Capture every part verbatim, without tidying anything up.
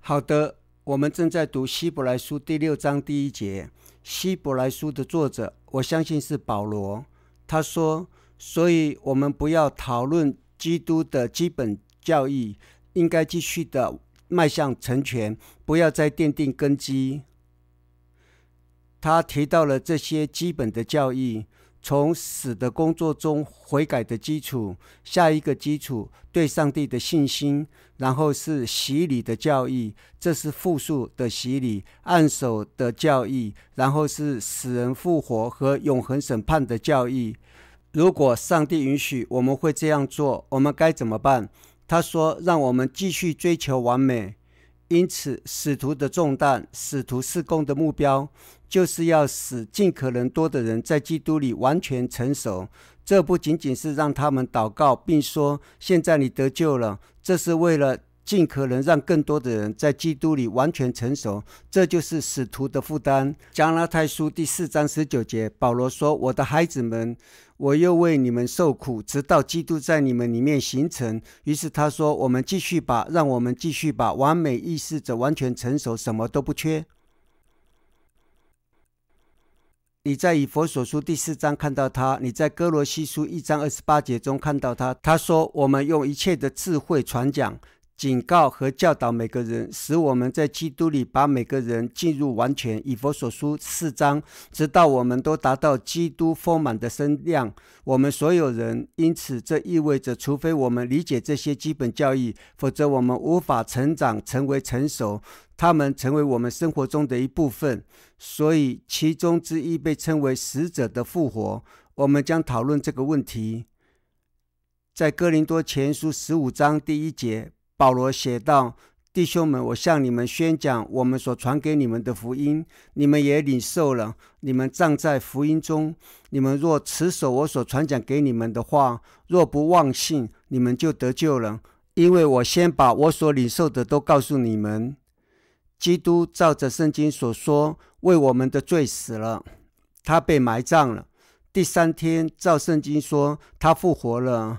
好的，我们正在读希伯来书第六章第一节。希伯来书的作者，我相信是保罗。他说，所以我们不要讨论基督的基本教义，应该继续的迈向成全，不要再奠定根基。他提到了这些基本的教义，从死的工作中悔改的基础，下一个基础对上帝的信心，然后是洗礼的教义，这是复数的洗礼，按手的教义，然后是死人复活和永恒审判的教义。如果上帝允许我们会这样做，我们该怎么办？他说，让我们继续追求完美。因此使徒的重担，使徒事工的目标，就是要使尽可能多的人在基督里完全成熟。这不仅仅是让他们祷告并说现在你得救了，这是为了尽可能让更多的人在基督里完全成熟，这就是使徒的负担。加拉太书第四章十九节，保罗说，我的孩子们，我又为你们受苦，直到基督在你们里面形成。于是他说，我们继续吧，让我们继续吧。完美意思着完全成熟，什么都不缺。你在以弗所书第四章看到他，你在哥罗西书一章二十八节中看到他。他说，我们用一切的智慧传讲，警告和教导每个人，使我们在基督里把每个人进入完全。以弗所书四章，直到我们都达到基督丰满的身量，我们所有人。因此这意味着，除非我们理解这些基本教义，否则我们无法成长成为成熟，他们成为我们生活中的一部分。所以其中之一被称为死者的复活。我们将讨论这个问题。在哥林多前书十五章第一节，保罗写道，弟兄们，我向你们宣讲我们所传给你们的福音，你们也领受了，你们站在福音中。你们若持守我所传讲给你们的话，若不忘信，你们就得救了。因为我先把我所领受的都告诉你们。基督照着圣经所说，为我们的罪死了，他被埋葬了，第三天照圣经说他复活了。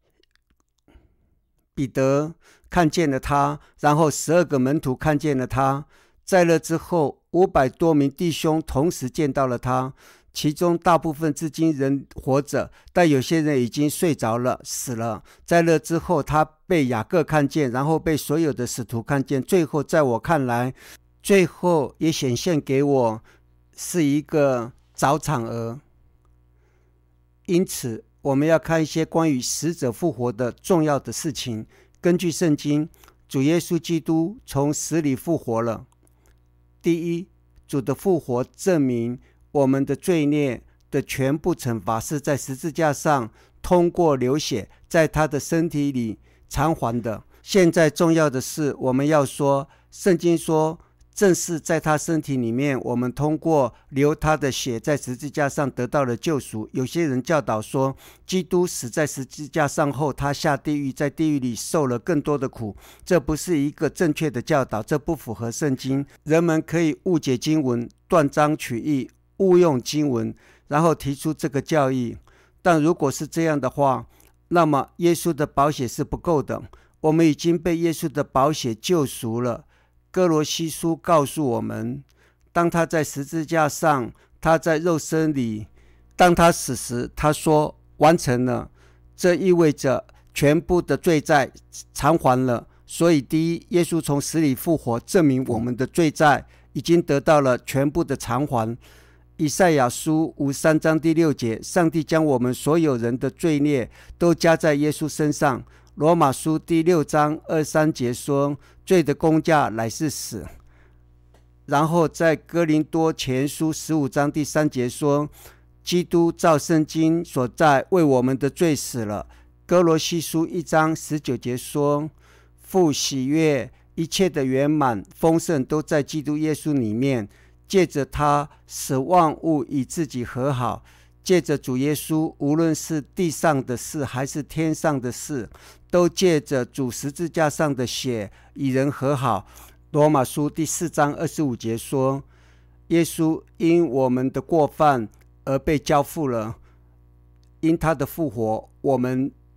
彼得看见了他，然后十二个门徒看见了他。在那之后，五百多名弟兄同时见到了他，其中大部分至今仍活着，但有些人已经睡着了，死了。在那之后，他被雅各看见，然后被所有的使徒看见，最后在我看来，最后也显现给我，是一个早产儿。因此我们要看一些关于死者复活的重要的事情。根据圣经，主耶稣基督从死里复活了。第一，主的复活证明我们的罪孽的全部惩罚是在十字架上通过流血在他的身体里偿还的。现在重要的是，我们要说，圣经说正是在他身体里面，我们通过流他的血在十字架上得到了救赎。有些人教导说，基督死在十字架上后，他下地狱，在地狱里受了更多的苦。这不是一个正确的教导，这不符合圣经。人们可以误解经文，断章取义，误用经文，然后提出这个教义。但如果是这样的话，那么耶稣的宝血是不够的。我们已经被耶稣的宝血救赎了。哥罗西书告诉我们，当他在十字架上，他在肉身里，当他死时，他说完成了。这意味着全部的罪债偿还了。所以第一，耶稣从死里复活，证明我们的罪债已经得到了全部的偿还。以赛亚书五十三章第六节，上帝将我们所有人的罪孽都加在耶稣身上。罗马书第六章二十三节说，罪的工价乃是死。然后在哥林多前书十五章第三节说，基督照圣经所在为我们的罪死了。哥罗西书一章十九节说，父喜悦一切的圆满丰盛都在基督耶稣里面，借着他使万物与自己和好。借着主耶稣，无论是地上的事还是天上的事，都借着主十字架上的血与人和好。罗马书第四章二十五节说，耶稣因我们的过犯而被交付了，因他的复活，我们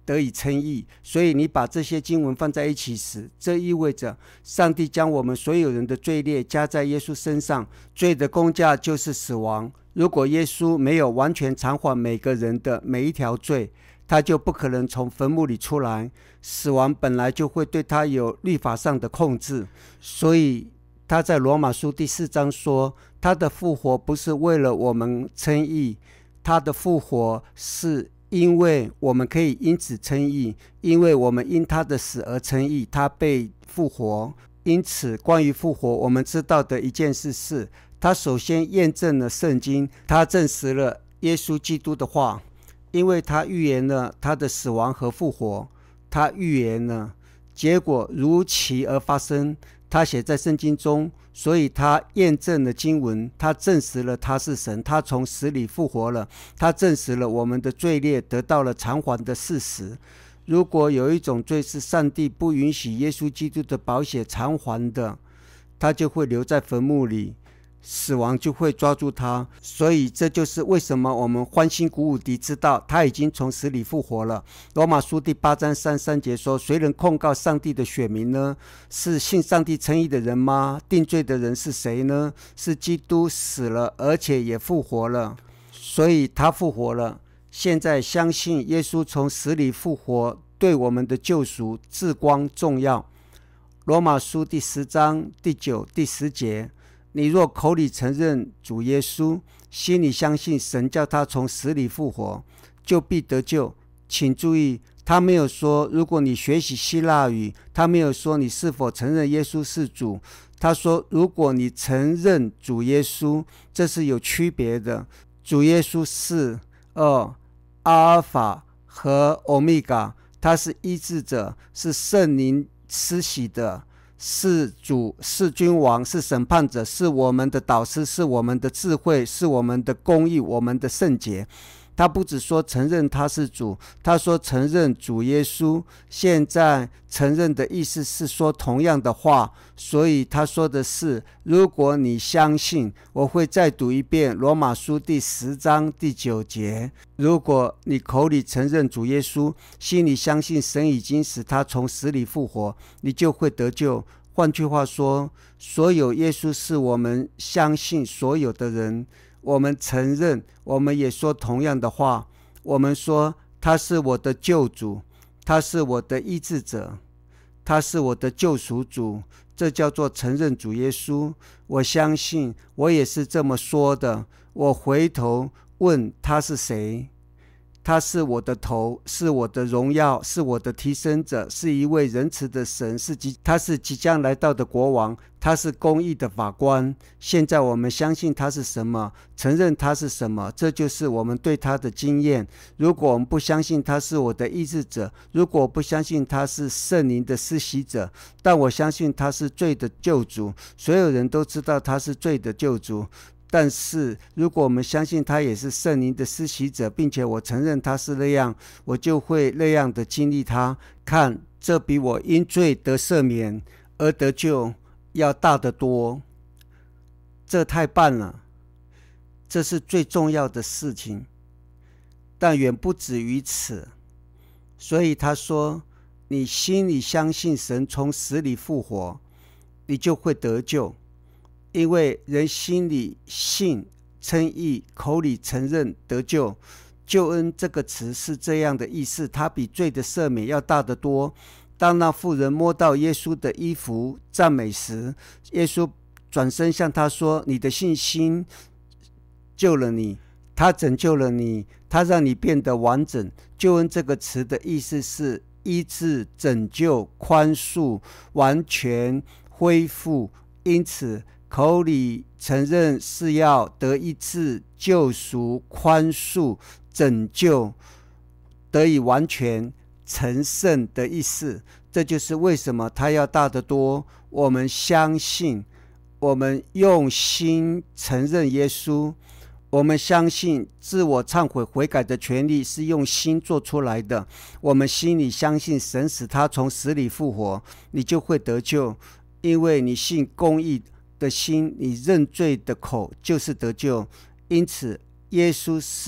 得以称义。所以你把这些经文放在一起时，这意味着上帝将我们所有人的罪孽加在耶稣身上，罪的工价就是死亡。如果耶稣没有完全偿还每个人的每一条罪，他就不可能从坟墓里出来，死亡本来就会对他有律法上的控制。所以他在罗马书第四章说，他的复活不是为了我们称义，他的复活是因为我们可以因此称义，因为我们因他的死而称义，他被复活。因此关于复活我们知道的一件事是，他首先验证了圣经，他证实了耶稣基督的话，因为他预言了他的死亡和复活，他预言了结果如期而发生，他写在圣经中，所以他验证了经文，他证实了他是神，他从死里复活了，他证实了我们的罪孽得到了偿还的事实。如果有一种罪是上帝不允许耶稣基督的宝血偿还的，他就会留在坟墓里，死亡就会抓住他。所以这就是为什么我们欢欣鼓舞地知道他已经从死里复活了。罗马书第八章三十三节说，谁能控告上帝的选民呢？是信上帝称义的人吗？定罪的人是谁呢？是基督死了而且也复活了，所以他复活了。现在相信耶稣从死里复活对我们的救赎至关重要。罗马书第十章第九第十节，你若口里承认主耶稣，心里相信神叫他从死里复活，就必得救。请注意，他没有说如果你学习希腊语，他没有说你是否承认耶稣是主，他说如果你承认主耶稣，这是有区别的。主耶稣是二阿尔法和欧米伽，他是医治者，是圣灵施洗的，是主，是君王，是审判者，是我们的导师，是我们的智慧，是我们的公义，我们的圣洁。他不只说承认他是主，他说承认主耶稣。现在承认的意思是说同样的话，所以他说的是如果你相信，我会再读一遍罗马书第十章第九节，如果你口里承认主耶稣，心里相信神已经使他从死里复活，你就会得救。换句话说，所有耶稣是我们相信所有的人，我们承认，我们也说同样的话，我们说他是我的救主，他是我的医治者，他是我的救赎主，这叫做承认主耶稣。我相信，我也是这么说的。我回头问他是谁，他是我的头，是我的荣耀，是我的提升者，是一位仁慈的神，是即他是即将来到的国王，他是公义的法官。现在我们相信他是什么，承认他是什么，这就是我们对他的经验。如果我们不相信他是我的医治者，如果我不相信他是圣灵的施洗者，但我相信他是罪的救主，所有人都知道他是罪的救主。但是如果我们相信他也是圣灵的施洗者，并且我承认他是那样，我就会那样的经历他。看，这比我因罪得赦免而得救要大得多。这太棒了，这是最重要的事情，但远不止于此。所以他说，你心里相信神从死里复活，你就会得救。因为人心里信称义，口里承认得救。救恩这个词是这样的意思，它比罪的赦免要大得多。当那妇人摸到耶稣的衣服赞美时，耶稣转身向他说，你的信心救了你，他拯救了你，他让你变得完整。救恩这个词的意思是医治、拯救、宽恕、完全、恢复。因此口里承认是要得医治、救赎、宽恕、拯救，得以完全成圣的意思。这就是为什么他要大得多。我们相信，我们用心承认耶稣，我们相信自我忏悔悔改的权利是用心做出来的。我们心里相信神使他从死里复活，你就会得救。因为你信公义的心，你认罪的口就是得救。因此耶稣是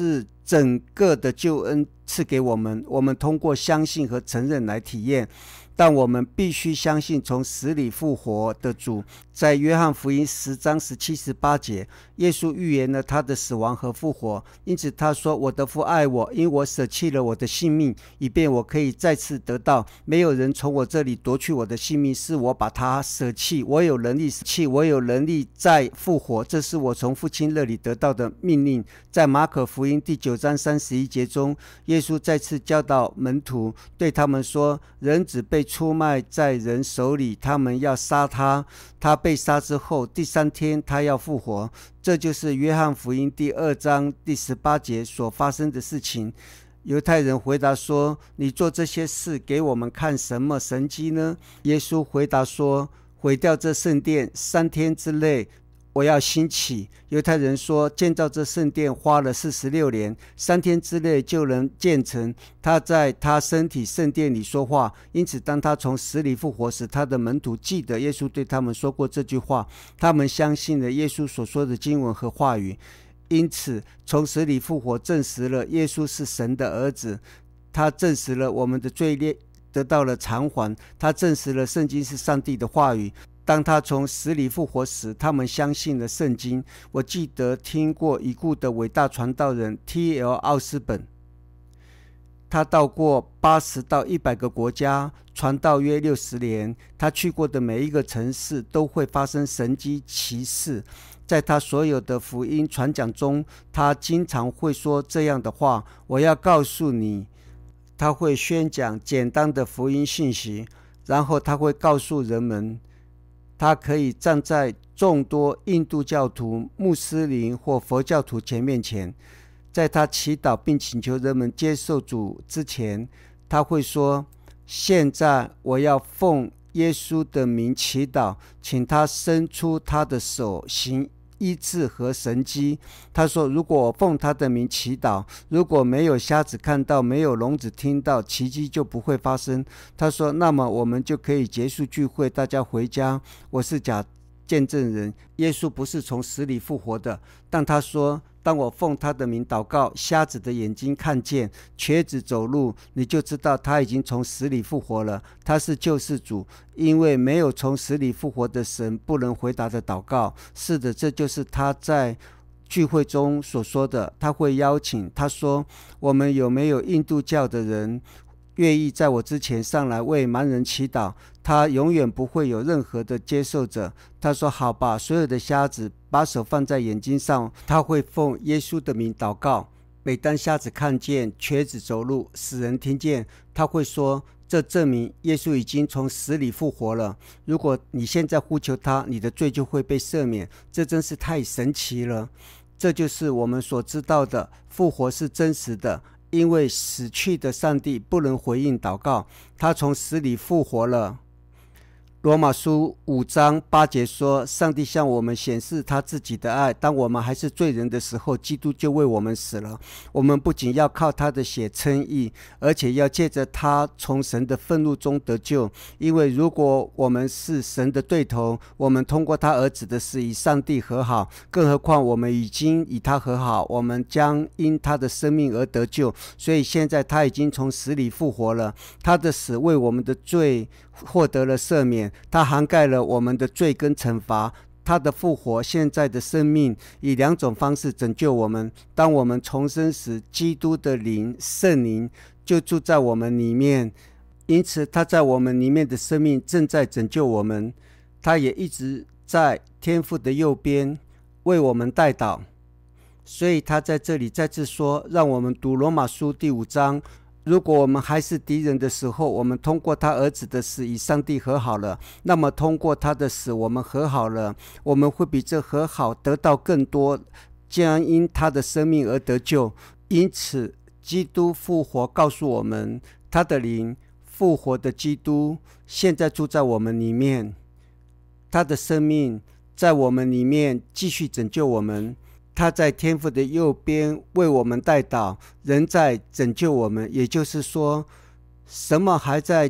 整个的救恩赐给我们，我们通过相信和承认来体验。但我们必须相信从死里复活的主。在约翰福音十章十七十八节，耶稣预言了他的死亡和复活，因此他说，我的父爱我，因我舍弃了我的性命，以便我可以再次得到。没有人从我这里夺去我的性命，是我把它舍弃，我有能力舍弃，我有能力再复活，这是我从父亲那里得到的命令。在马可福音第九章三十一节中，耶稣再次教导门徒，对他们说，人子被出卖在人手里，他们要杀他，他被杀之后第三天他要复活。这就是约翰福音第二章第十八节所发生的事情。犹太人回答说，你做这些事给我们看什么神迹呢？耶稣回答说，毁掉这圣殿，三天之内我要兴起。犹太人说，建造这圣殿花了四十六年，三天之内就能建成。他在他身体圣殿里说话，因此当他从死里复活时，他的门徒记得耶稣对他们说过这句话，他们相信了耶稣所说的经文和话语。因此从死里复活证实了耶稣是神的儿子，他证实了我们的罪孽得到了偿还，他证实了圣经是上帝的话语。当他从死里复活时，他们相信了圣经。我记得听过已故的伟大传道人 T L 奥斯本，他到过八十到一百个国家，传道约六十年。他去过的每一个城市都会发生神迹奇事。在他所有的福音传讲中，他经常会说这样的话，我要告诉你。他会宣讲简单的福音信息，然后他会告诉人们，他可以站在众多印度教徒、穆斯林或佛教徒前面前。在他祈祷并请求人们接受主之前，他会说，现在我要奉耶稣的名祈祷，请他伸出他的手行医治和神迹。他说，如果我奉他的名祈祷，如果没有瞎子看到，没有聋子听到，奇迹就不会发生。他说，那么我们就可以结束聚会，大家回家。我是假见证人，耶稣不是从死里复活的。但他说，当我奉他的名祷告，瞎子的眼睛看见，瘸子走路，你就知道他已经从死里复活了。他是救世主，因为没有从死里复活的神不能回答的祷告。是的，这就是他在聚会中所说的。他会邀请，他说，我们有没有印度教的人愿意在我之前上来为盲人祈祷？他永远不会有任何的接受者。他说，好吧，所有的瞎子把手放在眼睛上，他会奉耶稣的名祷告。每当瞎子看见，瘸子走路，死人听见，他会说，这证明耶稣已经从死里复活了。如果你现在呼求他，你的罪就会被赦免。这真是太神奇了。这就是我们所知道的，复活是真实的，因为死去的上帝不能回应祷告，他从死里复活了。罗马书五章八节说，上帝向我们显示他自己的爱，当我们还是罪人的时候，基督就为我们死了。我们不仅要靠他的血称义，而且要借着他从神的愤怒中得救。因为如果我们是神的对头，我们通过他儿子的死与上帝和好，更何况我们已经与他和好，我们将因他的生命而得救。所以现在他已经从死里复活了，他的死为我们的罪获得了赦免，它涵盖了我们的罪跟惩罚。他的复活现在的生命以两种方式拯救我们。当我们重生时，基督的灵圣灵就住在我们里面，因此他在我们里面的生命正在拯救我们。他也一直在天父的右边为我们代祷。所以他在这里再次说，让我们读罗马书第五章，如果我们还是敌人的时候，我们通过他儿子的死与上帝和好了，那么通过他的死我们和好了，我们会比这和好得到更多，将因他的生命而得救。因此基督复活告诉我们，他的灵复活的基督现在住在我们里面，他的生命在我们里面继续拯救我们。他在天父的右边为我们代祷，仍在拯救我们。也就是说，什么还在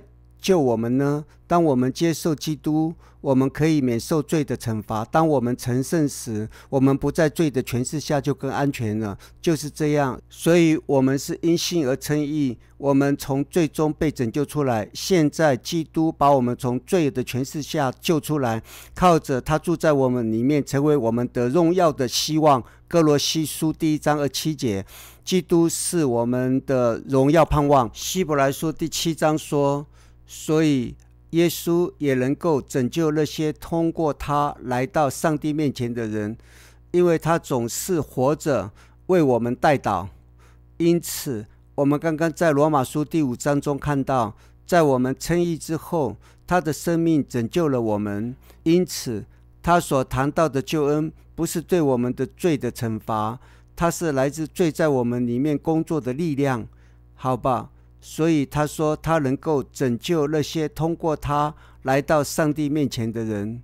救我们呢？当我们接受基督，我们可以免受罪的惩罚。当我们成圣时，我们不在罪的权势下，就更安全了。就是这样，所以我们是因信而称义，我们从罪中被拯救出来。现在基督把我们从罪的权势下救出来，靠着他住在我们里面，成为我们得荣耀的希望。哥罗西书第一章二七节，基督是我们的荣耀盼望。希伯来书第七章说，所以耶稣也能够拯救那些通过他来到上帝面前的人，因为他总是活着为我们代祷。因此我们刚刚在罗马书第五章中看到，在我们称义之后，他的生命拯救了我们。因此他所谈到的救恩不是对我们的罪的惩罚，它是来自罪在我们里面工作的力量，好吧？所以他说他能够拯救那些通过他来到上帝面前的人，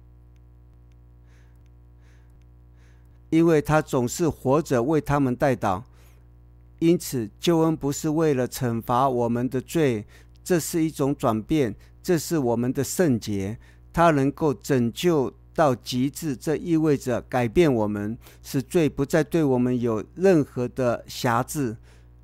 因为他总是活着为他们代祷。因此救恩不是为了惩罚我们的罪，这是一种转变，这是我们的圣洁。他能够拯救到极致，这意味着改变我们，使罪不再对我们有任何的辖制。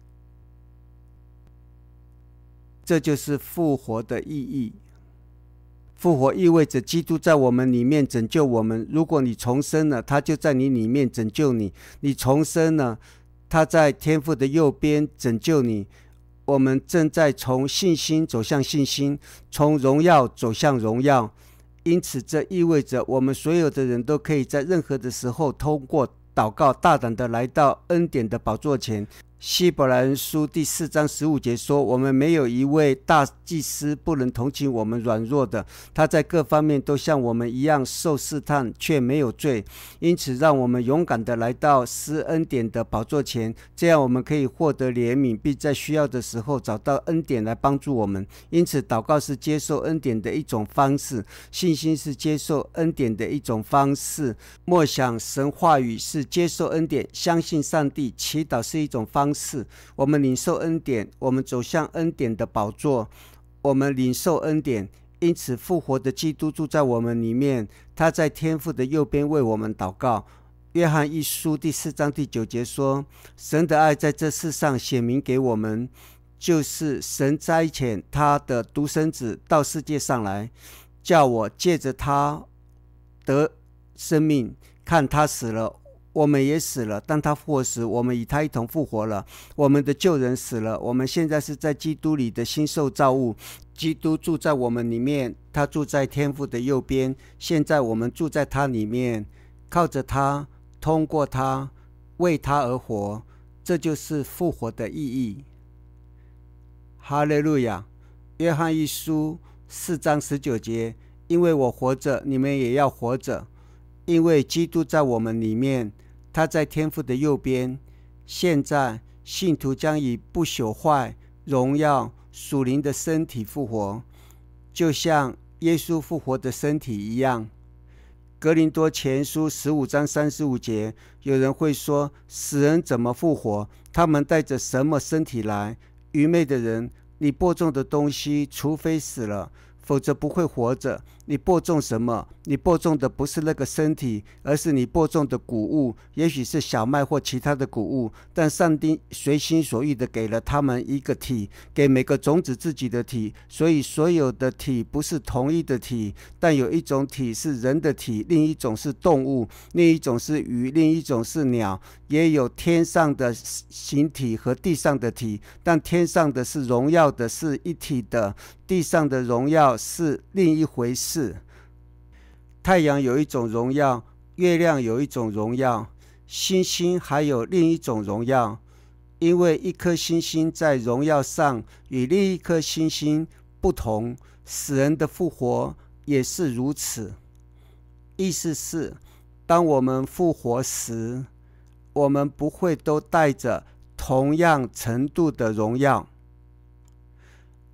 这就是复活的意义。复活意味着基督在我们里面拯救我们。如果你重生了，他就在你里面拯救你。你重生了，他在天父的右边拯救你。我们正在从信心走向信心，从荣耀走向荣耀。因此这意味着我们所有的人都可以在任何的时候通过祷告大胆的来到恩典的宝座前。希伯来人书第四章十五节说，我们没有一位大祭司不能同情我们软弱的，他在各方面都像我们一样受试探，却没有罪。因此让我们勇敢的来到施恩典的宝座前，这样我们可以获得怜悯，并在需要的时候找到恩典来帮助我们。因此祷告是接受恩典的一种方式，信心是接受恩典的一种方式，默想神话语是接受恩典，相信上帝，祈祷是一种方式。我们领受恩典，我们走向恩典的宝座，我们领受恩典。因此复活的基督住在我们里面，他在天父的右边为我们祷告。约翰一书第四章第九节说，神的爱在这世上显明给我们，就是神差遣他的独生子到世界上来，叫我借着他得生命。看他死了，我们也死了，当他复活时，我们与他一同复活了。我们的旧人死了，我们现在是在基督里的新受造物。基督住在我们里面，他住在天父的右边，现在我们住在他里面，靠着他，通过他，为他而活。这就是复活的意义。哈利路亚。约翰一书四章十九节，因为我活着，你们也要活着。因为基督在我们里面，他在天父的右边。现在信徒将以不朽坏、荣耀、属灵的身体复活，就像耶稣复活的身体一样。哥林多前书十五章三十五节，有人会说，死人怎么复活？他们带着什么身体来？愚昧的人，你播种的东西，除非死了，否则不会活着。你播种什么？你播种的不是那个身体，而是你播种的谷物，也许是小麦或其他的谷物，但上帝随心所欲的给了他们一个体，给每个种子自己的体。所以所有的体不是同一的体，但有一种体是人的体，另一种是动物，另一种是鱼，另一种是鸟，也有天上的形体和地上的体，但天上的是荣耀的，是一体的，地上的荣耀是另一回事。太阳有一种荣耀，月亮有一种荣耀，星星还有另一种荣耀，因为一颗星星在荣耀上与另一颗星星不同，死人的复活也是如此。意思是，当我们复活时，我们不会都带着同样程度的荣耀。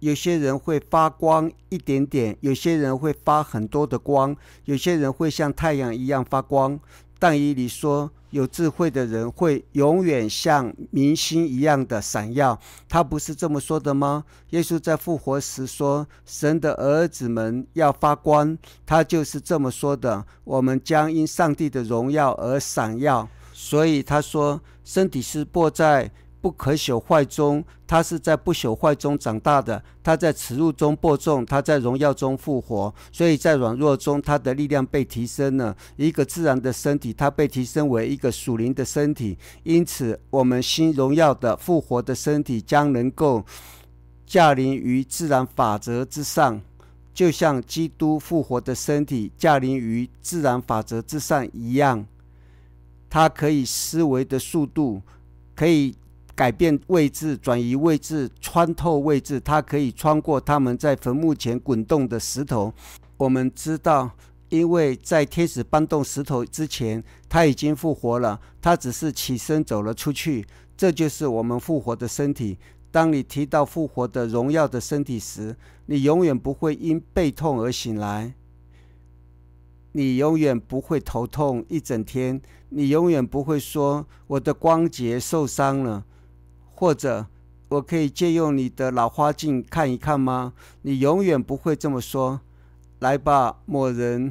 有些人会发光一点点，有些人会发很多的光，有些人会像太阳一样发光。但以理说，有智慧的人会永远像明星一样的闪耀。他不是这么说的吗？耶稣在复活时说，神的儿子们要发光，他就是这么说的，我们将因上帝的荣耀而闪耀。所以他说，身体是播在不可朽坏中，他是在不朽坏中长大的，他在耻辱中播种，他在荣耀中复活。所以在软弱中，他的力量被提升了。一个自然的身体，他被提升为一个属灵的身体。因此我们新荣耀的复活的身体将能够驾临于自然法则之上，就像基督复活的身体驾临于自然法则之上一样。它可以思维的速度，可以改变位置，转移位置，穿透位置，它可以穿过他们在坟墓前滚动的石头。我们知道，因为在天使搬动石头之前，他已经复活了，他只是起身走了出去。这就是我们复活的身体。当你提到复活的荣耀的身体时，你永远不会因背痛而醒来，你永远不会头痛一整天，你永远不会说我的关节受伤了，或者我可以借用你的老花镜看一看吗？你永远不会这么说。来吧，某人，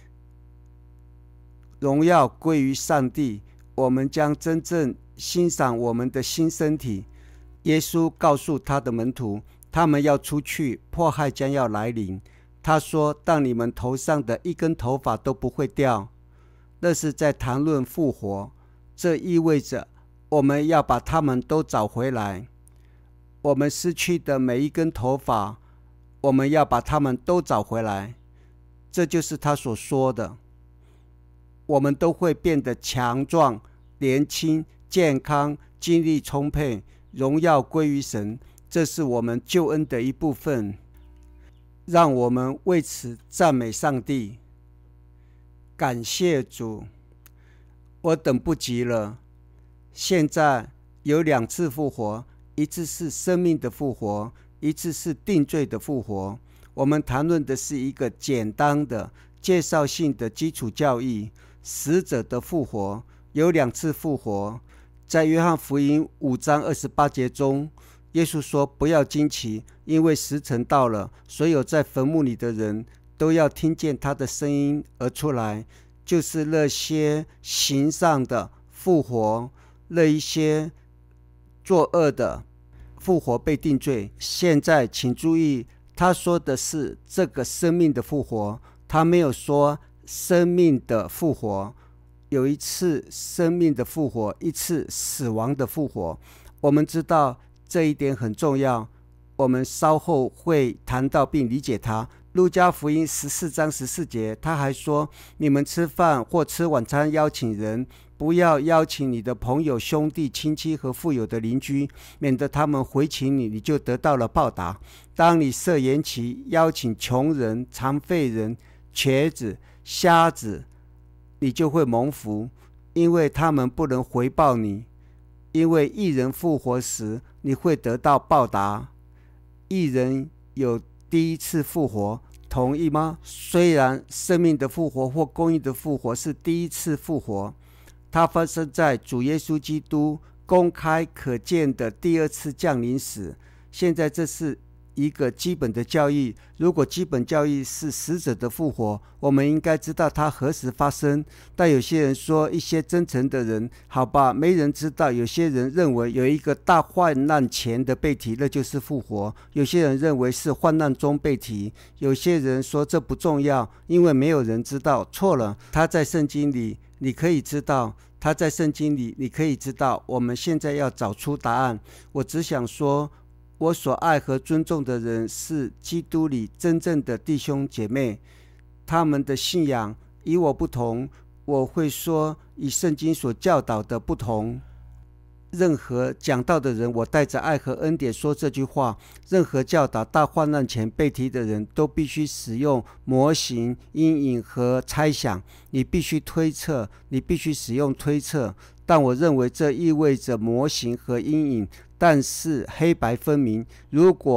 荣耀归于上帝，我们将真正欣赏我们的新身体。耶稣告诉他的门徒，他们要出去，迫害将要来临。他说，但你们头上的一根头发都不会掉。那是在谈论复活，这意味着我们要把他们都找回来。我们失去的每一根头发，我们要把他们都找回来。这就是他所说的，我们都会变得强壮、年轻、健康、精力充沛，荣耀归于神。这是我们救恩的一部分，让我们为此赞美上帝，感谢主。我等不及了。现在有两次复活，一次是生命的复活，一次是定罪的复活。我们谈论的是一个简单的介绍性的基础教义，死者的复活。有两次复活。在约翰福音五章二十八节中，耶稣说，不要惊奇，因为时辰到了，所有在坟墓里的人都要听见他的声音而出来，就是那些行善的复活，那一些作恶的复活被定罪。现在请注意，他说的是这个生命的复活，他没有说生命的复活。有一次生命的复活，一次死亡的复活。我们知道这一点很重要，我们稍后会谈到并理解它。路加福音十四章十四节，他还说，你们吃饭或吃晚餐邀请人，不要邀请你的朋友、兄弟、亲戚和富有的邻居，免得他们回请你，你就得到了报答。当你设筵席邀请穷人、残废人、瘸子、瞎子，你就会蒙福，因为他们不能回报你。因为义人复活时，你会得到报答。义人有第一次复活，同意吗？虽然生命的复活或公义的复活是第一次复活，它发生在主耶稣基督公开可见的第二次降临时。现在这是一个基本的教义。如果基本教义是死者的复活，我们应该知道它何时发生。但有些人说，一些真诚的人，好吧，没人知道。有些人认为有一个大患难前的被提，那就是复活。有些人认为是患难中被提。有些人说这不重要，因为没有人知道。错了，他在圣经里，你可以知道。他在圣经里，你可以知道。我们现在要找出答案。我只想说，我所爱和尊重的人是基督里真正的弟兄姐妹，他们的信仰与我不同，我会说与圣经所教导的不同。任何讲道的人，我带着爱和恩典说这句话。任何教导大患难前被提的人都必须使用模型、阴影和猜想。你必须推测，你必须使用推测。但我认为这意味着模型和阴影，但是黑白分明。如果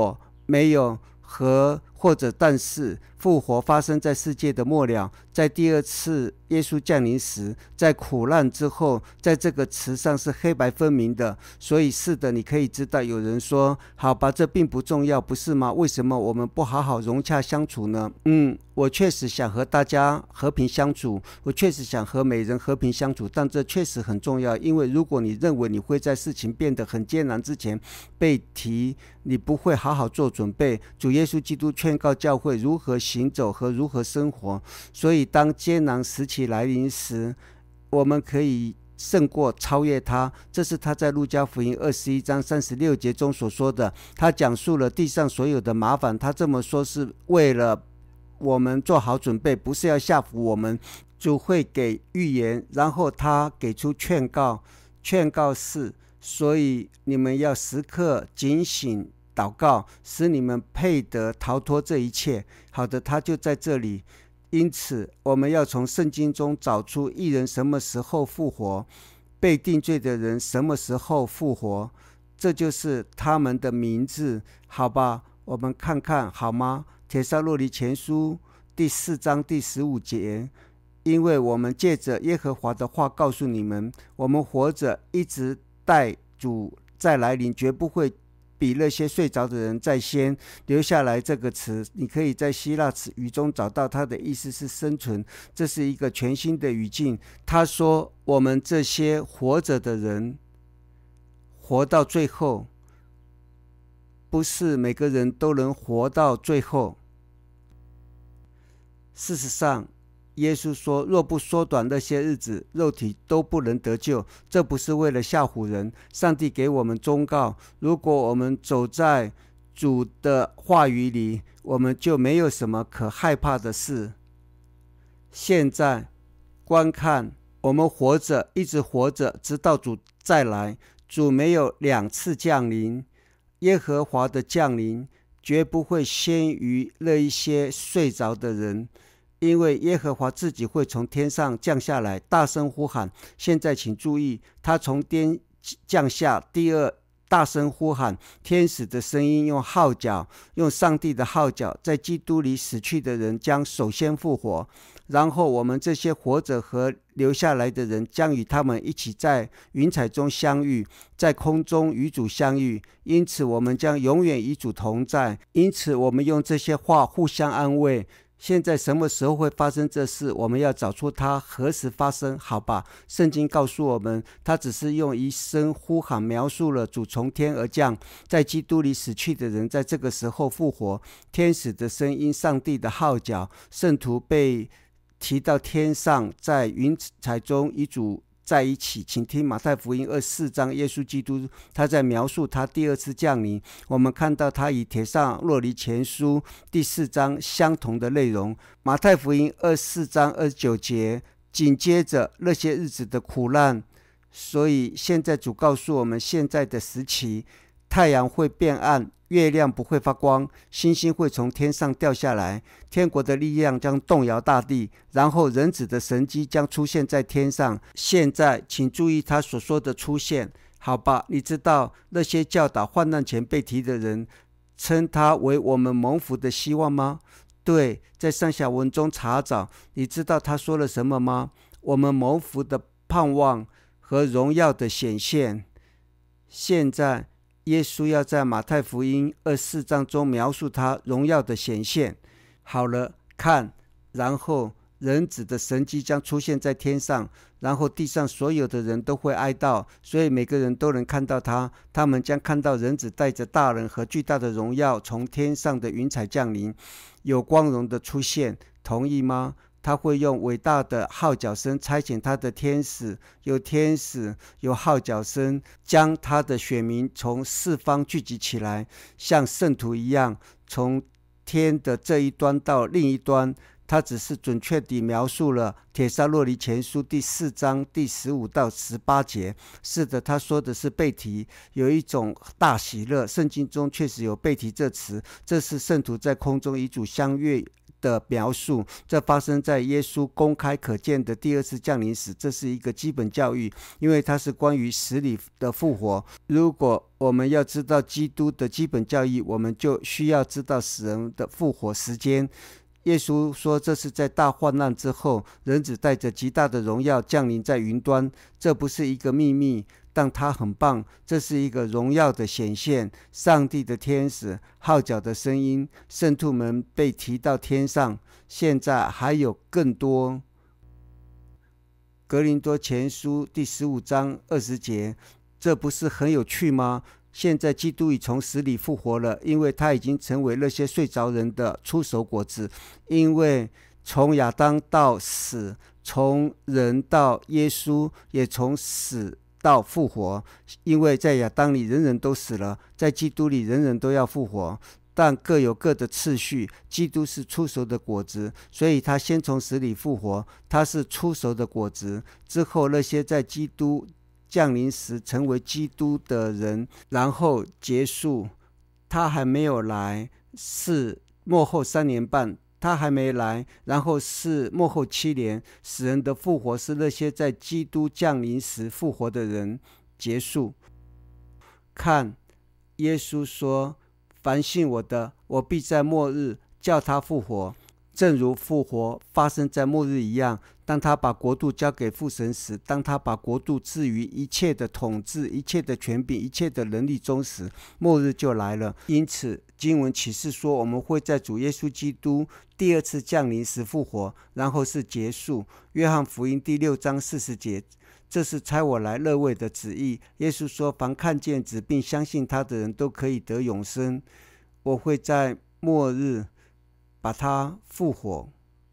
没有和或者但是复活发生在世界的末了，在第二次耶稣降临时，在苦难之后，在这个词上是黑白分明的。所以是的，你可以知道有人说好吧，这并不重要，不是吗？为什么我们不好好融洽相处呢？嗯，我确实想和大家和平相处，我确实想和每人和平相处，但这确实很重要，因为如果你认为你会在事情变得很艰难之前被提，你不会好好做准备。主耶稣基督劝告教会如何行走和如何生活，所以当艰难时期来临时，我们可以胜过超越它。这是他在路加福音二十一章三十六节中所说的。他讲述了地上所有的麻烦，他这么说是为了我们做好准备，不是要吓唬我们。主会给预言，然后他给出劝告，劝告是所以你们要时刻警醒祷告，使你们配得逃脱这一切。好的，他就在这里。因此我们要从圣经中找出义人什么时候复活，被定罪的人什么时候复活，这就是他们的名字。好吧，我们看看好吗？帖撒罗尼前书第四章第十五节，因为我们借着耶和华的话告诉你们，我们活着一直待主再来临，绝不会比那些睡着的人在先。留下来这个词，你可以在希腊词语中找到，它的意思是生存。这是一个全新的语境。他说我们这些活着的人活到最后，不是每个人都能活到最后。事实上耶稣说，若不缩短那些日子，肉体都不能得救。这不是为了吓唬人，上帝给我们忠告，如果我们走在主的话语里，我们就没有什么可害怕的事。现在观看，我们活着，一直活着，直到主再来。主没有两次降临，耶和华的降临绝不会先于那一些睡着的人，因为耶和华自己会从天上降下来，大声呼喊。现在请注意，他从天降下，第二大声呼喊，天使的声音用号角，用上帝的号角，在基督里死去的人将首先复活，然后我们这些活着和留下来的人将与他们一起在云彩中相遇，在空中与主相遇，因此我们将永远与主同在。因此我们用这些话互相安慰。现在什么时候会发生这事？我们要找出它何时发生，好吧？圣经告诉我们，他只是用一声呼喊描述了主从天而降，在基督里死去的人在这个时候复活。天使的声音，上帝的号角，圣徒被提到天上，在云彩中与主在一起。请听马太福音二十四章，耶稣基督他在描述他第二次降临。我们看到他与帖撒罗尼前书第四章相同的内容。马太福音二十四章二十九节，紧接着那些日子的苦难。所以现在主告诉我们，现在的时期，太阳会变暗，月亮不会发光，星星会从天上掉下来，天国的力量将动摇大地，然后人子的神迹将出现在天上。现在请注意他所说的出现，好吧？你知道那些教导患难前被提的人称他为我们蒙福的希望吗？对，在上下文中查找。你知道他说了什么吗？我们蒙福的盼望和荣耀的显现。现在耶稣要在马太福音二十四章中描述他荣耀的显现。好了，看，然后人子的神迹将出现在天上，然后地上所有的人都会哀悼，所以每个人都能看到他。他们将看到人子带着大人和巨大的荣耀从天上的云彩降临，有光荣的出现，同意吗？他会用伟大的号角声差遣他的天使，有天使，有号角声，将他的选民从四方聚集起来，像圣徒一样，从天的这一端到另一端。他只是准确地描述了帖撒罗尼前书第四章第十五到十八节。是的，他说的是被提，有一种大喜乐。圣经中确实有被提这词，这是圣徒在空中与主相遇的描述，这发生在耶稣公开可见的第二次降临时，这是一个基本教育，因为它是关于死里的复活。如果我们要知道基督的基本教义，我们就需要知道死人的复活时间。耶稣说这是在大患难之后，人子带着极大的荣耀降临在云端，这不是一个秘密，但它很棒，这是一个荣耀的显现，上帝的天使号角的声音，圣徒们被提到天上，现在还有更多。格林多前书第十五章二十节，这不是很有趣吗？现在基督已从死里复活了，因为他已经成为那些睡着人的出手果子。因为从亚当到死，从人到耶稣，也从死到复活。因为在亚当里人人都死了，在基督里人人都要复活，但各有各的次序。基督是初熟的果子，所以他先从死里复活，他是初熟的果子。之后那些在基督降临时成为基督的人，然后结束。他还没有来，是末后三年半，他还没来，然后是末后七年。死人的复活是那些在基督降临时复活的人，结束。看，耶稣说，凡信我的，我必在末日叫他复活，正如复活发生在末日一样。当他把国度交给父神时，当他把国度置于一切的统治、一切的权柄、一切的能力中时，末日就来了。因此经文启示说，我们会在主耶稣基督第二次降临时复活，然后是结束。约翰福音第六章四十节，这是差我来乐位的旨意。耶稣说，凡看见子并相信他的人都可以得永生。我会在末日把他复活。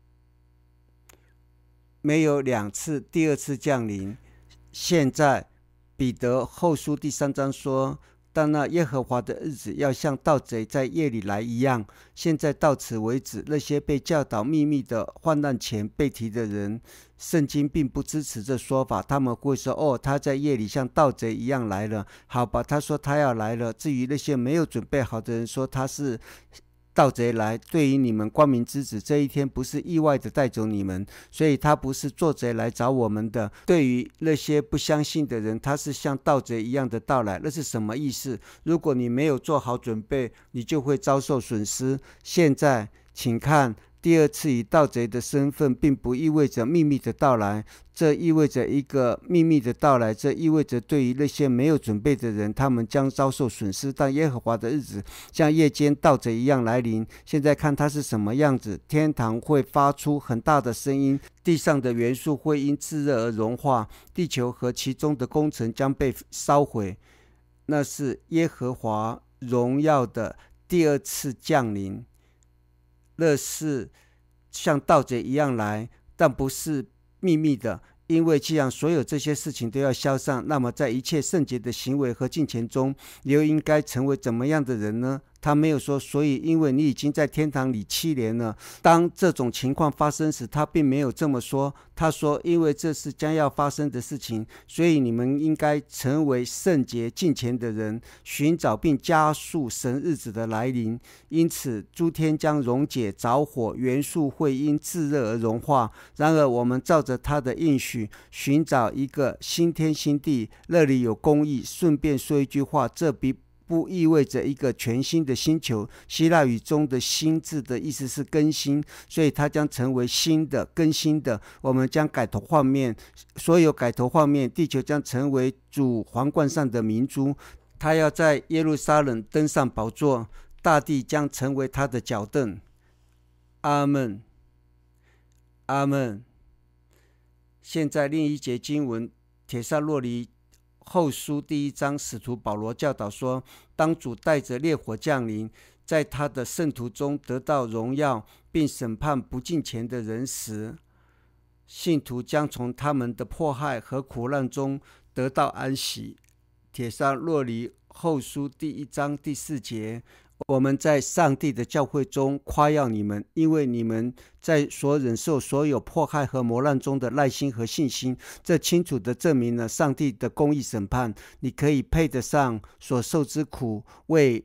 没有两次第二次降临。现在彼得后书第三章说，但那耶和华的日子要像盗贼在夜里来一样。现在到此为止，那些被教导秘密的患难前被提的人，圣经并不支持这说法。他们会说，哦，他在夜里像盗贼一样来了。好吧，他说他要来了。至于那些没有准备好的人说他是盗贼来，对于你们光明之子，这一天不是意外的带走你们，所以他不是做贼来找我们的。对于那些不相信的人，他是像盗贼一样的到来。那是什么意思？如果你没有做好准备，你就会遭受损失。现在请看，第二次以盗贼的身份并不意味着秘密的到来，这意味着一个秘密的到来，这意味着对于那些没有准备的人，他们将遭受损失。但耶和华的日子像夜间盗贼一样来临。现在看它是什么样子，天堂会发出很大的声音，地上的元素会因炙热而融化，地球和其中的工程将被烧毁。那是耶和华荣耀的第二次降临。那是像盗贼一样来，但不是秘密的。因为既然所有这些事情都要消散，那么在一切圣洁的行为和敬虔中，你又应该成为怎么样的人呢？他没有说，所以因为你已经在天堂里七年了。当这种情况发生时，他并没有这么说。他说，因为这是将要发生的事情，所以你们应该成为圣洁敬虔的人，寻找并加速神日子的来临。因此诸天将溶解着火，元素会因炙热而融化。然而我们照着他的应许寻找一个新天新地，那里有公义。顺便说一句话，这比不意味着一个全新的星球。希腊语中的新字的意思是更新，所以它将成为新的更新的。我们将改头换面，所有改头换面，地球将成为主皇冠上的明珠。他要在耶路撒冷登上宝座，大地将成为他的脚凳。阿们，阿们。现在另一节经文，帖撒罗尼后书第一章，使徒保罗教导说，当主带着烈火降临，在他的圣徒中得到荣耀，并审判不敬虔的人时，信徒将从他们的迫害和苦难中得到安息。帖撒罗尼后书第一章第四节，我们在上帝的教会中夸耀你们，因为你们在所忍受所有迫害和磨难中的耐心和信心，这清楚地证明了上帝的公义审判。你可以配得上所受之苦，为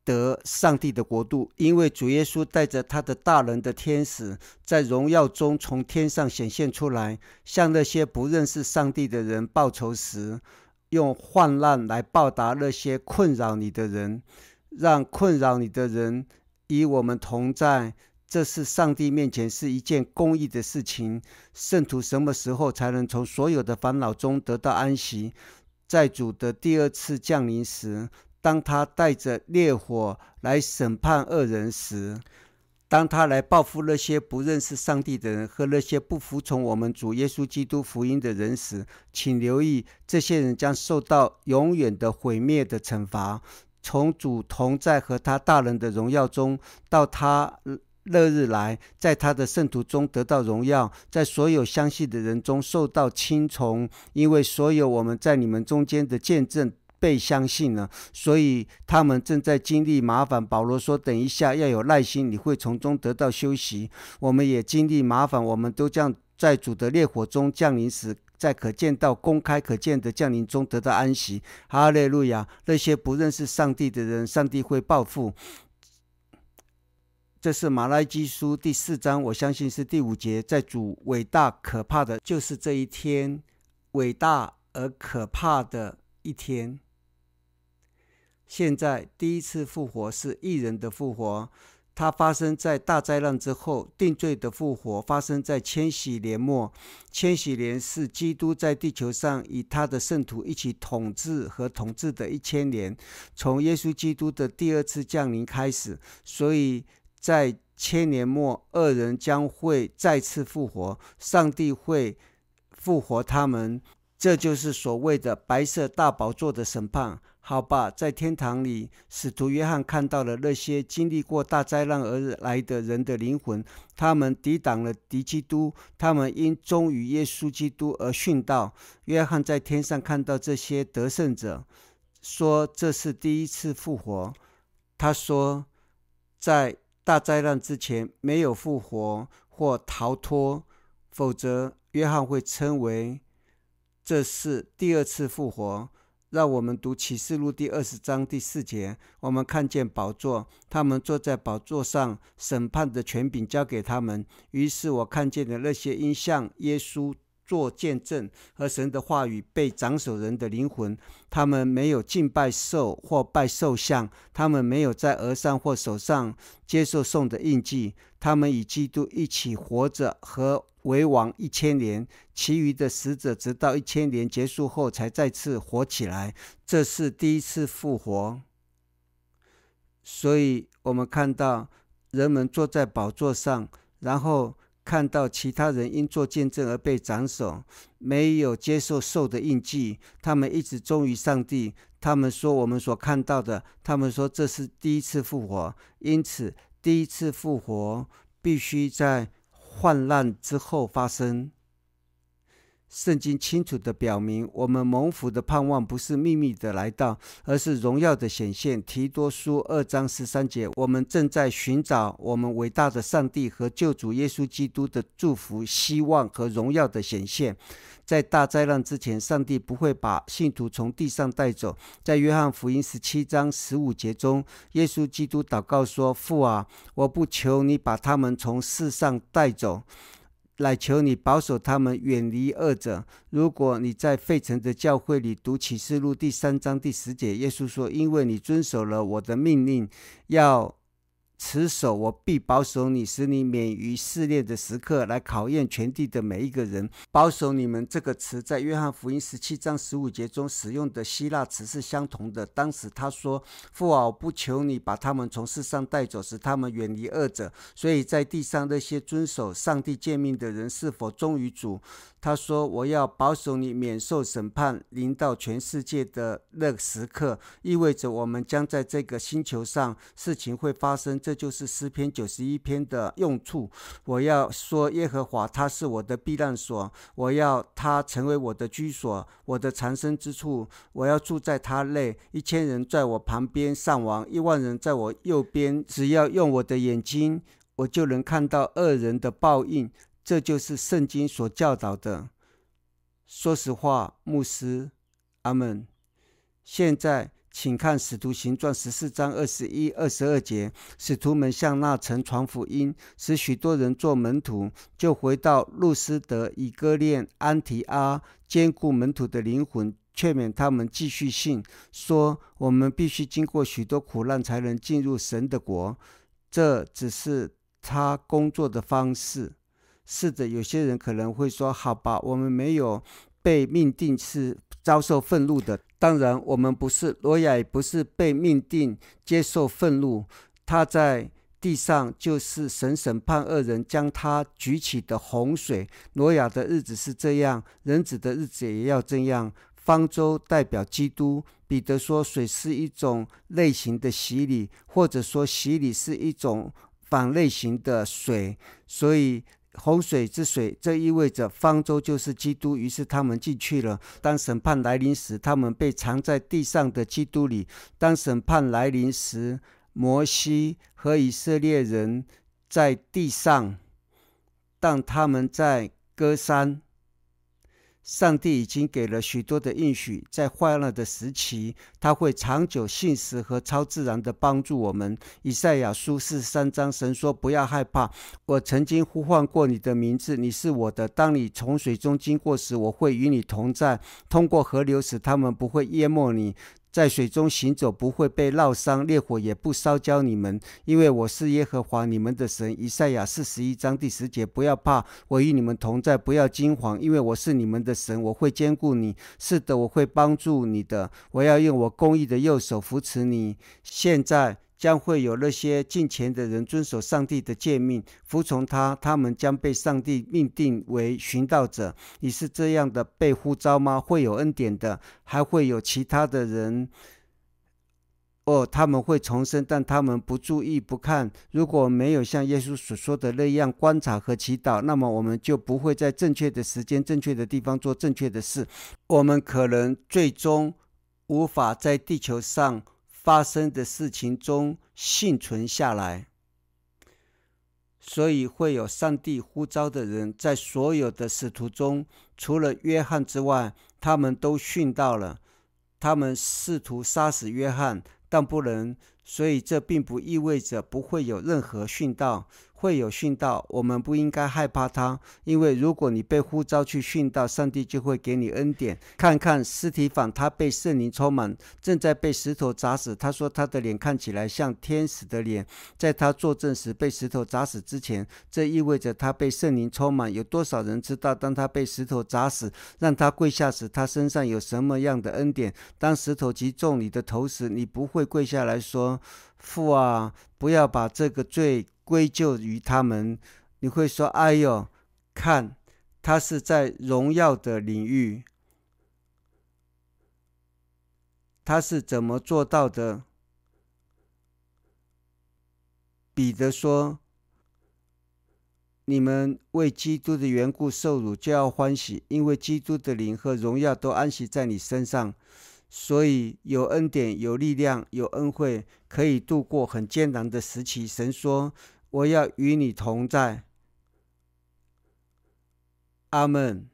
得上帝的国度，因为主耶稣带着他的大能的天使在荣耀中从天上显现出来，向那些不认识上帝的人报仇时，用患难来报答那些困扰你的人，让困扰你的人与我们同在。这是上帝面前是一件公义的事情。圣徒什么时候才能从所有的烦恼中得到安息？在主的第二次降临时，当他带着烈火来审判恶人时，当他来报复那些不认识上帝的人和那些不服从我们主耶稣基督福音的人时，请留意，这些人将受到永远的毁灭的惩罚。从主同在和他大能的荣耀中，到他乐日来，在他的圣徒中得到荣耀，在所有相信的人中受到亲从，因为所有我们在你们中间的见证被相信了，所以他们正在经历麻烦。保罗说，等一下要有耐心，你会从中得到休息。我们也经历麻烦，我们都将在主的烈火中降临时，在可见到公开可见的降临中得到安息。哈利路亚！那些不认识上帝的人，上帝会报复。这是马拉基书第四章，我相信是第五节，在主伟大可怕的就是这一天，伟大而可怕的一天。现在第一次复活是义人的复活，它发生在大灾难之后。定罪的复活发生在千禧年末。千禧年是基督在地球上与他的圣徒一起统治和统治的一千年，从耶稣基督的第二次降临开始。所以在千年末，恶人将会再次复活，上帝会复活他们，这就是所谓的白色大宝座的审判。好吧，在天堂里，使徒约翰看到了那些经历过大灾难而来的人的灵魂，他们抵挡了敌基督，他们因忠于耶稣基督而殉道。约翰在天上看到这些得胜者，说这是第一次复活。他说，在大灾难之前没有复活或逃脱，否则约翰会称为这是第二次复活。让我们读启示录第二十章第四节，我们看见宝座，他们坐在宝座上，审判的权柄交给他们。于是我看见了那些因向耶稣做见证和神的话语被掌守人的灵魂，他们没有敬拜兽或拜兽像，他们没有在额上或手上接受兽的印记，他们与基督一起活着和为王一千年，其余的死者直到一千年结束后才再次活起来。这是第一次复活。所以我们看到人们坐在宝座上，然后看到其他人因做见证而被斩首，没有接受兽的印记，他们一直忠于上帝。他们说我们所看到的，他们说这是第一次复活。因此第一次复活必须在患难之后发生。圣经清楚地表明，我们蒙福的盼望不是秘密的来到，而是荣耀的显现。提多书二章十三节，我们正在寻找我们伟大的上帝和救主耶稣基督的祝福、希望和荣耀的显现。在大灾难之前，上帝不会把信徒从地上带走。在约翰福音十七章十五节中，耶稣基督祷告说，父啊，我不求你把他们从世上带走，来求你保守他们远离恶者。如果你在费城的教会里读启示录第三章第十节，耶稣说，因为你遵守了我的命令，要持守，我必保守你，使你免于试炼的时刻，来考验全地的每一个人。保守你们这个词在约翰福音十七章十五节中使用的希腊词是相同的。当时他说，父啊，我不求你把他们从世上带走，使他们远离恶者。所以在地上那些遵守上帝诫命的人是否忠于主，他说，我要保守你免受审判临到全世界的那个时刻，意味着我们将在这个星球上，事情会发生。这就是诗篇九十一篇的用处。我要说耶和华他是我的避难所，我要他成为我的居所，我的藏身之处，我要住在他内。一千人在我旁边上王，一万人在我右边，只要用我的眼睛，我就能看到恶人的报应。这就是圣经所教导的。说实话，牧师，阿们。现在请看使徒行传十四章二十一、二十二节，使徒们向那城传福音，使许多人做门徒，就回到路斯德、以哥念、安提阿，坚固门徒的灵魂，劝勉他们继续信，说我们必须经过许多苦难才能进入神的国。这只是他工作的方式。是的，有些人可能会说，好吧，我们没有被命定是遭受愤怒的。当然我们不是，挪亚也不是被命定接受愤怒，他在地上就是神审判恶人将他举起的洪水。挪亚的日子是这样，人子的日子也要这样。方舟代表基督，彼得说水是一种类型的洗礼，或者说洗礼是一种反类型的水，所以洪水之水，这意味着方舟就是基督，于是他们进去了。当审判来临时，他们被藏在地上的基督里。当审判来临时，摩西和以色列人在地上，当他们在歌山，上帝已经给了许多的应许，在患难的时期，他会长久信实和超自然的帮助我们。以赛亚书四十三章，神说，不要害怕，我曾经呼唤过你的名字，你是我的。当你从水中经过时，我会与你同在。通过河流时，他们不会淹没你。在水中行走，不会被烙伤，烈火也不烧焦你们，因为我是耶和华你们的神。以赛亚四十一章第十节，不要怕，我与你们同在，不要惊惶，因为我是你们的神，我会兼顾你，是的，我会帮助你的，我要用我公义的右手扶持你。现在将会有那些敬虔的人遵守上帝的诫命，服从他，他们将被上帝命定为寻道者。你是这样的被呼召吗？会有恩典的，还会有其他的人哦，他们会重生，但他们不注意不看。如果没有像耶稣所说的那样观察和祈祷，那么我们就不会在正确的时间、正确的地方做正确的事。我们可能最终无法在地球上发生的事情中幸存下来，所以会有上帝呼召的人。在所有的使徒中，除了约翰之外，他们都殉道了。他们试图杀死约翰，但不能，所以这并不意味着不会有任何殉道。会有殉道，我们不应该害怕它，因为如果你被呼召去殉道，上帝就会给你恩典。看看司提反，他被圣灵充满，正在被石头砸死。他说他的脸看起来像天使的脸，在他作证时被石头砸死之前，这意味着他被圣灵充满。有多少人知道，当他被石头砸死，让他跪下时，他身上有什么样的恩典？当石头击中你的头时，你不会跪下来说，父啊，不要把这个罪归咎于他们。你会说，哎呦，看，他是在荣耀的领域，他是怎么做到的？彼得说，你们为基督的缘故受辱，就要欢喜，因为基督的灵和荣耀都安息在你身上。所以有恩典，有力量，有恩惠，可以度过很艰难的时期。神说，我要与你同在。阿们。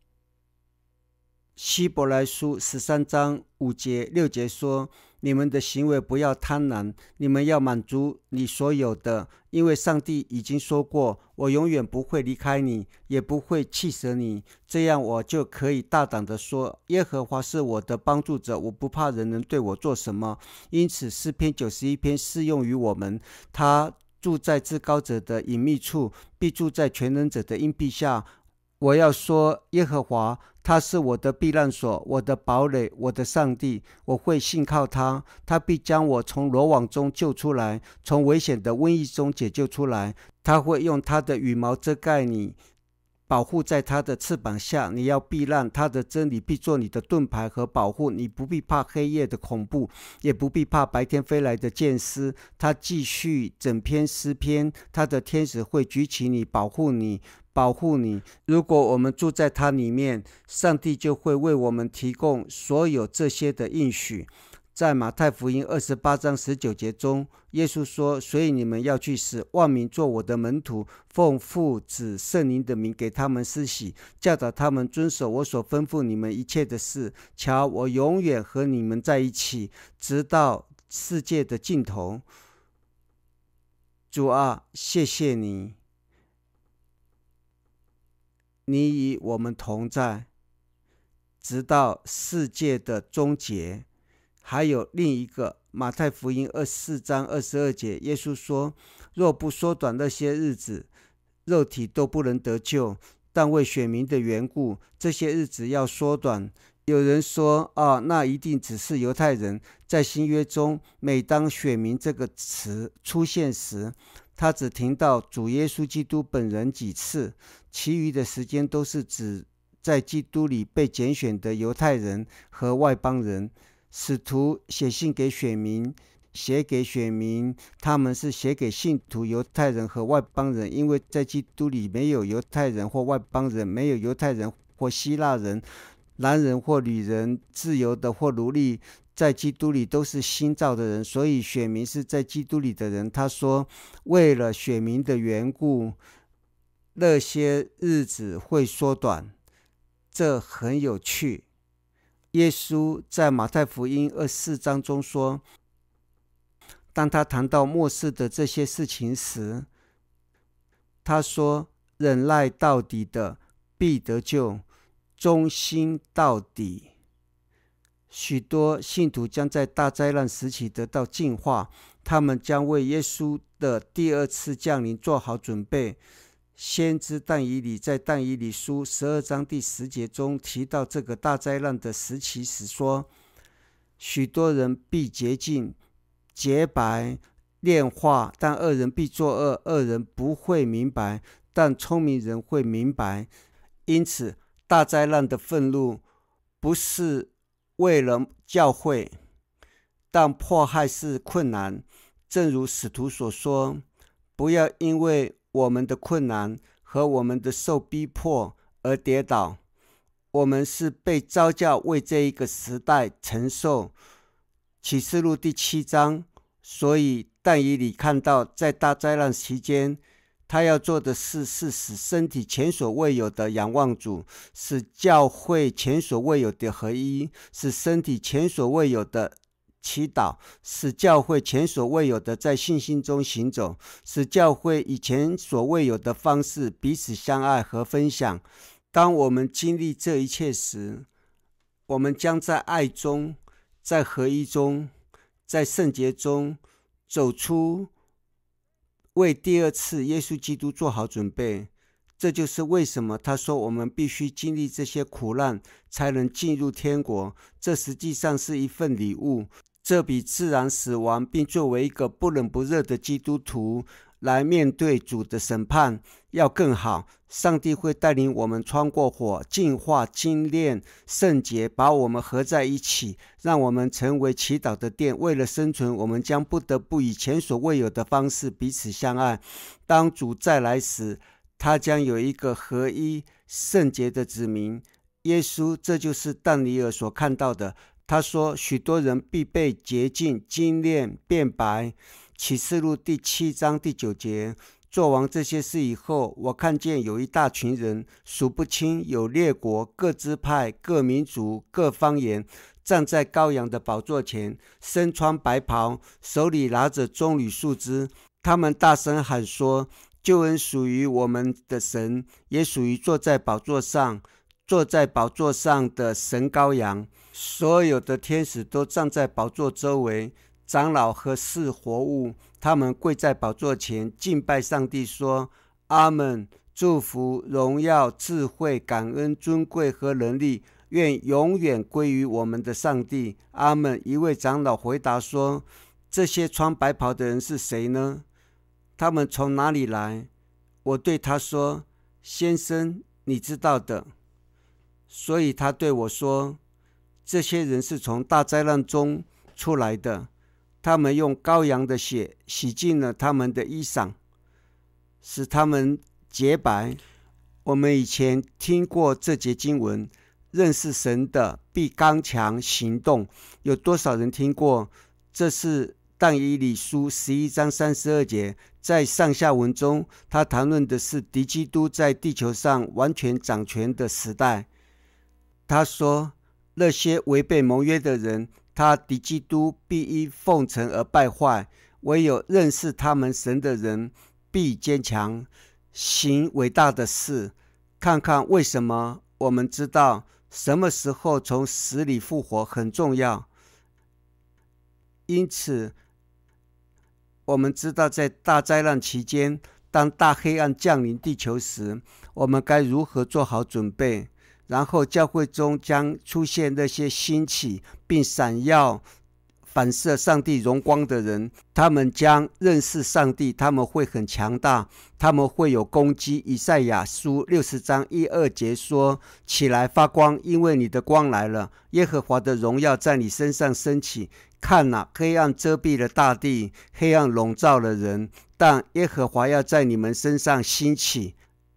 希伯来书十三章五节六节说，你们的行为不要贪婪，你们要满足你所有的，因为上帝已经说过，我永远不会离开你，也不会弃舍你。这样我就可以大胆地说，耶和华是我的帮助者，我不怕人能对我做什么。因此诗篇九十一篇适用于我们，他住在至高者的隐秘处，必住在全能者的荫庇下。我要说，耶和华他是我的避难所，我的堡垒，我的上帝，我会信靠他。他必将我从罗网中救出来，从危险的瘟疫中解救出来。他会用他的羽毛遮盖你，保护在他的翅膀下。你要避难，他的真理必做你的盾牌和保护。你不必怕黑夜的恐怖，也不必怕白天飞来的箭矢。他继续整篇诗篇，他的天使会举起你，保护你，保护你。如果我们住在他里面，上帝就会为我们提供所有这些的应许。 在马太福音二十八章十九节中，耶稣说：所以你们要去，使万民做我的门徒，奉父子圣灵的名给他们施洗，教导他们遵守我所吩咐你们一切的事。瞧，我永远和你们在一起，直到世界的尽头。主啊，谢谢你，你与我们同在，直到世界的终结。还有另一个马太福音二十四章二十二节，耶稣说：若不缩短那些日子，肉体都不能得救，但为选民的缘故，这些日子要缩短。有人说啊，那一定只是犹太人。在新约中，每当选民这个词出现时，他只提到主耶稣基督本人几次，其余的时间都是指在基督里被拣选的犹太人和外邦人。使徒写信给选民，写给选民，他们是写给信徒犹太人和外邦人，因为在基督里没有犹太人或外邦人，没有犹太人或希腊人，男人或女人，自由的或奴隶，在基督里都是新造的人，所以选民是在基督里的人。他说，为了选民的缘故，那些日子会缩短，这很有趣。耶稣在马太福音二十四章中说，当他谈到末世的这些事情时，他说，忍耐到底的必得救，忠心到底。许多信徒将在大灾难时期得到净化，他们将为耶稣的第二次降临做好准备。先知但以理在但以理书十二章第十节中提到这个大灾难的时期时说，许多人必洁净洁白炼化，但恶人必作恶，恶人不会明白，但聪明人会明白。因此大灾难的愤怒不是为了教会，但迫害是困难。正如使徒所说，不要因为我们的困难和我们的受逼迫而跌倒，我们是被召叫为这一个时代承受。启示录第七章，所以但以理看到在大灾难期间，他要做的事是使身体前所未有的仰望主，使教会前所未有的合一，使身体前所未有的祈祷，使教会前所未有的在信心中行走，使教会以前所未有的方式彼此相爱和分享。当我们经历这一切时，我们将在爱中，在合一中，在圣洁中走出，为第二次耶稣基督做好准备。这就是为什么他说我们必须经历这些苦难才能进入天国。这实际上是一份礼物，这比自然死亡并作为一个不冷不热的基督徒来面对主的审判要更好。上帝会带领我们穿过火，净化、精炼、圣洁，把我们合在一起，让我们成为祈祷的殿。为了生存，我们将不得不以前所未有的方式彼此相爱。当主再来时，他将有一个合一圣洁的子民。耶稣，这就是但尼尔所看到的。他说，许多人必被洁净、精炼、变白。启示录第七章第九节，做完这些事以后，我看见有一大群人，数不清，有列国、各支派、各民族、各方言，站在羔羊的宝座前，身穿白袍，手里拿着棕榈树枝。他们大声喊说，救恩属于我们的神，也属于坐在宝座上坐在宝座上的神羔羊。所有的天使都站在宝座周围，长老和四活物，他们跪在宝座前敬拜上帝，说，阿们，祝福、荣耀、智慧、感恩、尊贵和能力，愿永远归于我们的上帝，阿们。一位长老回答说，这些穿白袍的人是谁呢？他们从哪里来？我对他说，先生，你知道的。所以他对我说，这些人是从大灾难中出来的，他们用羔羊的血洗净了他们的衣裳，使他们洁白。我们以前听过这节经文， 认识神的必刚强行动。有多少人听过？这是但以理书十一章三十二节，在上下文中，他谈论的是敌基督在地球上完全掌权的时代。他说，那些违背盟约的人，他敌基督必因奉承而败坏，唯有认识他们神的人必坚强，行伟大的事。看看为什么我们知道什么时候从死里复活很重要。因此我们知道在大灾难期间，当大黑暗降临地球时，我们该如何做好准备。然后教会中将出现那些兴起并闪耀反射上帝荣光的人，他们将认识上帝，他们会很强大，他们会有攻击。以赛亚书六十章一二节说，起来发光，因为你的光来了，耶和华的荣耀在你身上升起。看啊，黑暗遮蔽了大地，黑暗笼罩了人，但耶和华要在你们身上兴起，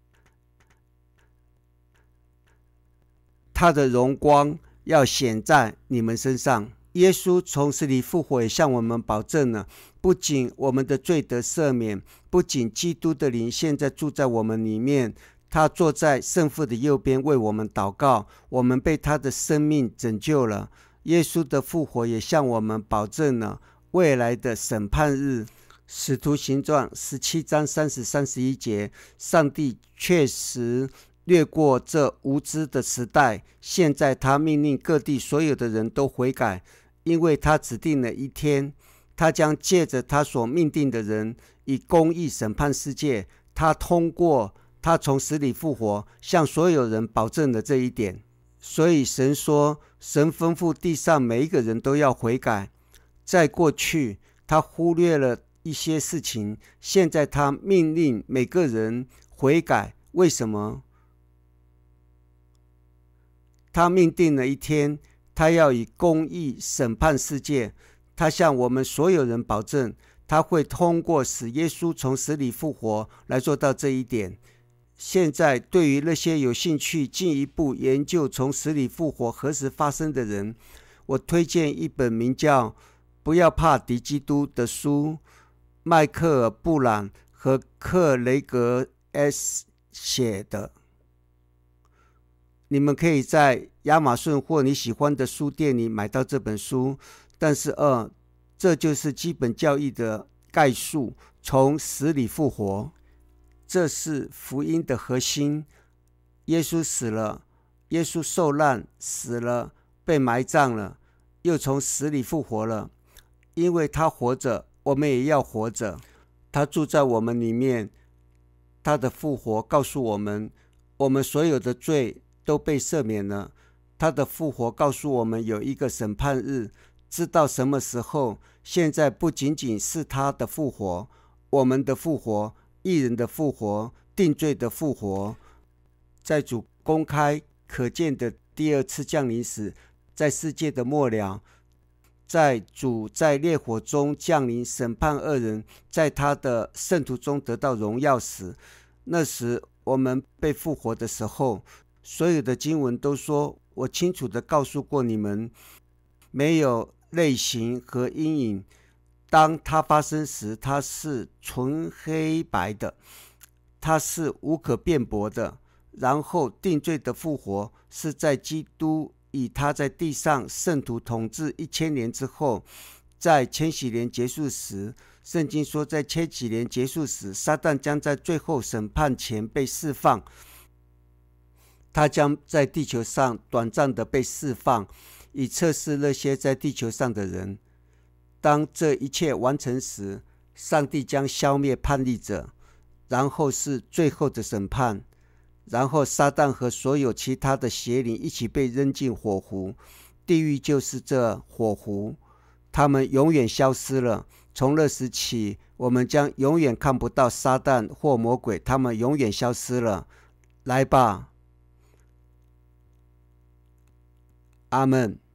他的荣光要显在你们身上。耶稣从死里复活，也向我们保证了，不仅我们的罪得赦免，不仅基督的灵现在住在我们里面，他坐在圣父的右边为我们祷告，我们被他的生命拯救了。耶稣的复活也向我们保证了未来的审判日。使徒行传十七章三十、三十一节，上帝确实掠过这无知的时代，现在他命令各地所有的人都悔改，因为他指定了一天，他将借着他所命定的人以公义审判世界。他通过他从死里复活，向所有人保证了这一点。所以神说，神吩咐地上每一个人都要悔改。在过去他忽略了一些事情，现在他命令每个人悔改。为什么？他命定了一天，他要以公义审判世界。他向我们所有人保证，他会通过使耶稣从死里复活来做到这一点。现在对于那些有兴趣进一步研究从死里复活何时发生的人，我推荐一本名叫《不要怕敌基督》的书，迈克尔·布朗和克雷格 S 写的。你们可以在亚马逊或你喜欢的书店里买到这本书。但是二，这就是基本教义的概述，从死里复活，这是福音的核心。耶稣死了，耶稣受难死了，被埋葬了，又从死里复活了。因为他活着，我们也要活着。他住在我们里面，他的复活告诉我们，我们所有的罪都被赦免了。他的复活告诉我们有一个审判日，知道什么时候。现在不仅仅是他的复活，我们的复活，义人的复活，定罪的复活，在主公开可见的第二次降临时，在世界的末了，在主在烈火中降临审判恶人，在他的圣徒中得到荣耀时，那时我们被复活的时候，所有的经文都说，我清楚地告诉过你们，没有类型和阴影。当它发生时，它是纯黑白的，它是无可辩驳的。然后定罪的复活是在基督以他在地上圣徒统治一千年之后，在千禧年结束时，圣经说在千禧年结束时，撒旦将在最后审判前被释放，他将在地球上短暂的被释放，以测试那些在地球上的人。当这一切完成时，上帝将消灭叛逆者，然后是最后的审判，然后撒旦和所有其他的邪灵一起被扔进火湖。地狱就是这火湖，他们永远消失了。从那时起，我们将永远看不到撒旦或魔鬼，他们永远消失了。来吧，阿们。